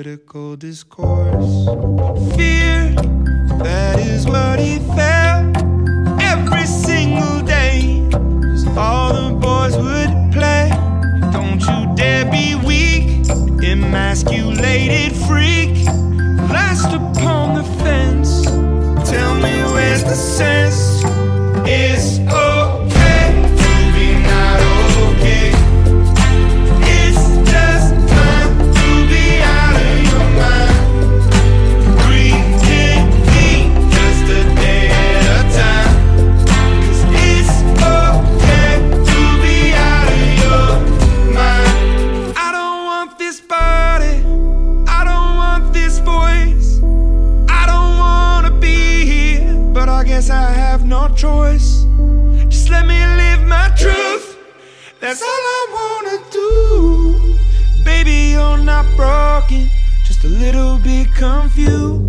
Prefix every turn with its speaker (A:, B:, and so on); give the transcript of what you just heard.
A: political discourse. Fear, that is what he felt every single day. 'Cause all the boys would play. Don't you dare be weak, emasculated freak. Last upon the fence. Tell me where's the sense? It's okay to be not okay. It's just time to be out of your mind. Breathe in deep, just a day at a time. 'Cause it's okay to be out of your mind. I don't want this body, I don't want this voice. I don't wanna be here, but I guess I have no choice. Just let me live my truth, that's all I wanna do. Baby, you're not broken, just a little bit confused.